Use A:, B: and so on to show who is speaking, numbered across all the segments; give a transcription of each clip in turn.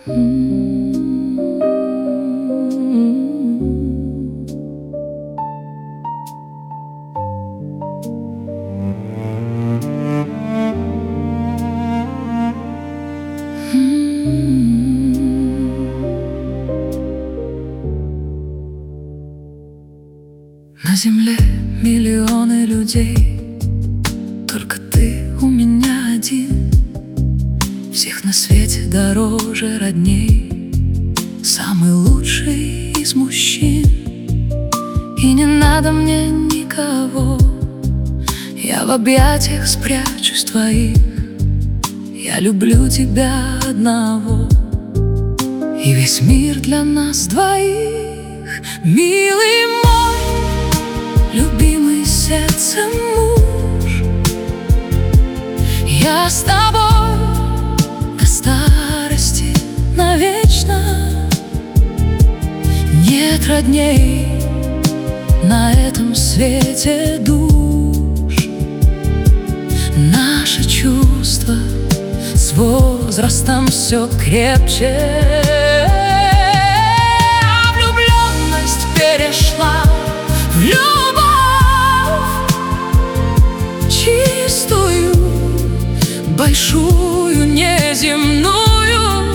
A: На земле миллионы людей, только ты у меня один. Всех на свете дороже родней, самый лучший из мужчин. И не надо мне никого, я в объятиях спрячусь твоих. Я люблю тебя одного, и весь мир для нас двоих. Милый мой, любимый сердцем муж, я с тобой до старости навечно. Нет родней на этом свете душ. Наше чувство с возрастом все крепче. А влюбленность перешла в любовь чистую, большую, неземную.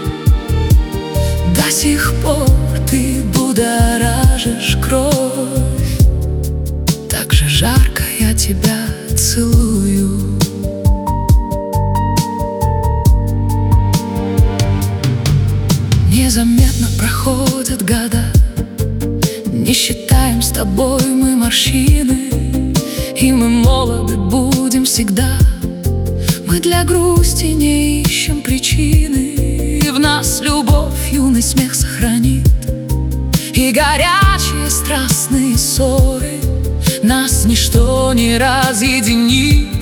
A: До сих пор ты будоражишь кровь, так же жарко я тебя целую. Незаметно проходят года, не считаем с тобой мы морщины, и мы молоды будем всегда. Мы для грусти не ищем причины, и в нас любовь юный смех сохранит. И горячие страстные ссоры нас ничто не разъединит.